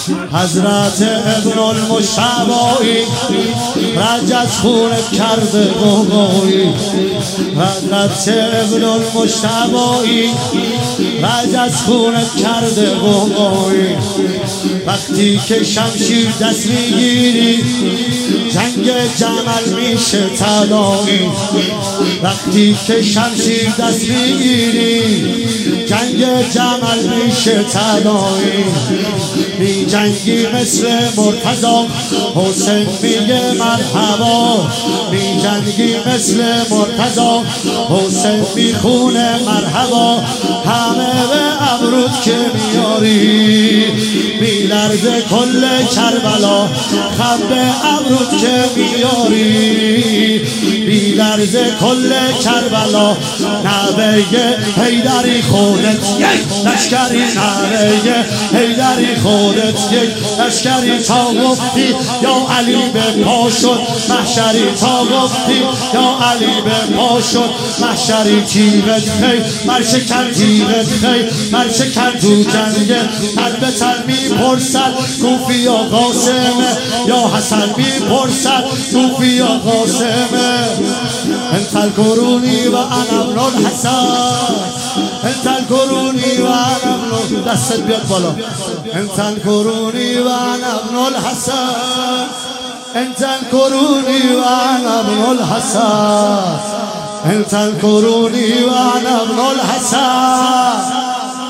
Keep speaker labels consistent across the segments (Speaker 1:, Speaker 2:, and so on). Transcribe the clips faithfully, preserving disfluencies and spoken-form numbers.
Speaker 1: حضرت ابن المشتبایی رنج از خون کرده قوقایی. حضرت ابن المشتبایی رنج از خون کرده قوقایی. وقتی که شمشیر دست میگیری جنگ جمل میشه تداعی. وقتی که شمشیر دست میگیری جنگ جمل میشه تداعی. بی جنگی مثل مرتضی حسین میگه مرحبا. بی جنگی مثل مرتضی حسین میخونه مرحبا. همه به ابرود که میاری میلرزه کل کربلا. خم به ابرود که میاری میلرزه کل کربلا. نوه حیدری خودت یک لشکری، نوه حیدری خودت یک لشکری. تا گفتی یا علی به پا شد محشری. تا گفتی یا علی به پا شد محشری. تیغت خیل مرشکن، تیغت خیل مرشکن. تو جنگ تن به تن میپرسد کوفی یا قاسمه یا حسن میپرسد کوفی یا قاسمه. انت القرونی و انا ابن الحسن. انت القرونی و انا ابن، دستت بیاد بالا. انت القرونی و انا ابن الحسن. انت القرونی و انا ابن الحسن. انت القرونی و انا ابن الحسن.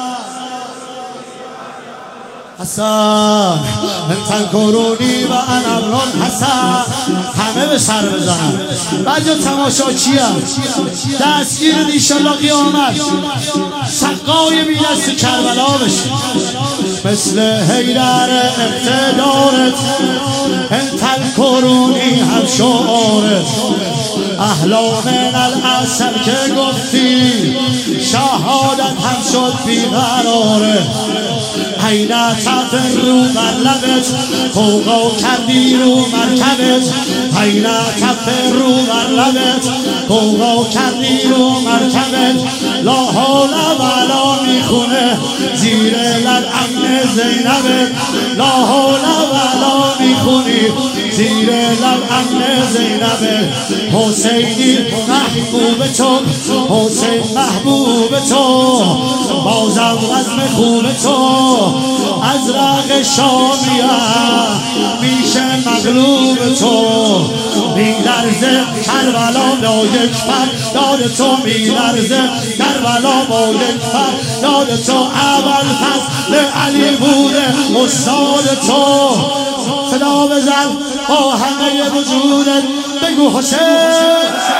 Speaker 1: حسن انت القرونی و انا ابن الحسن. همه به سر بزنن. بعد تماشا چیه؟ دستگیر انشالله قیامت سقای بی دست کربلا بشه مثل حیدر اقتدارت. انت القرونی هم شعارت. اهلا من العسل که گفتی شهادت هم شد بیقراره. حین تفر رو بر لبت قوقا کردی رو مرکبت. حین تفر رو بر لبت قوقا کردی رو مرکبت. لا حول ولا میخونه زیر لب امن زینبت. لا حول ولا میخونی زیر لب امن زینبت. حسینی محبوب تو، حسین محبوب تو، بازم وزم خوب تو. از رق شامیان میشه مغلوب تو. میلرزه کربلا با یک فریاد تو. میلرزه کربلا با یک فریاد تو. اول فصل علی بوده استاد تو. صدا بزن با همه وجودت بگو حسین.